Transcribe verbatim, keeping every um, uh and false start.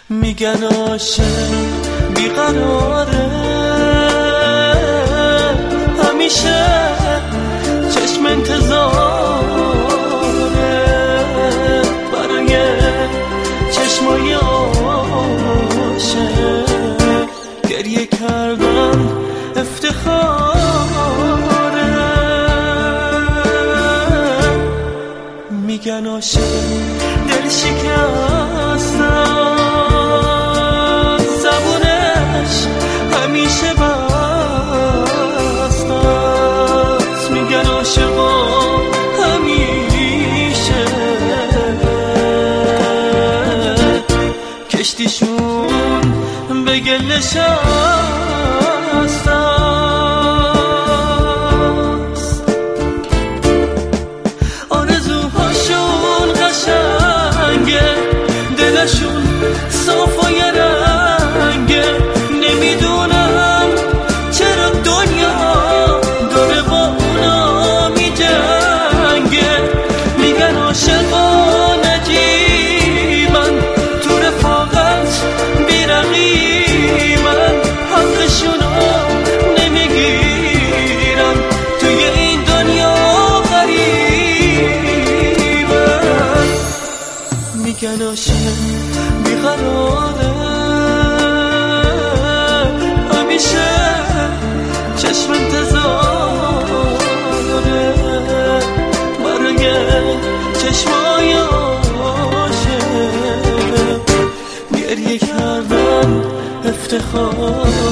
میگن عاشق بیقراره، همیشه چشم انتظاره برای چشمای عاشق. گریه کردن افتخاره، میگن عاشق دل شکستن، زبونش همیشه بسته است. میگن عاشقا همیشه کشتیشون به گل نشسته است. آرزوهاشون قشنگه، دلشون صاف و یه رنگه. نمیدونم چرا دنیا داره با اونا میجنگه. میگن عاشقا نجیبن، تو رفاقت بیرقیبن، حقشونو نمیگیرن، توی این دنیا غریبن. میگن عاشق بیقراره، همیشه چشم انتظاره برای چشمای عاشق. گریه کردن افتخار.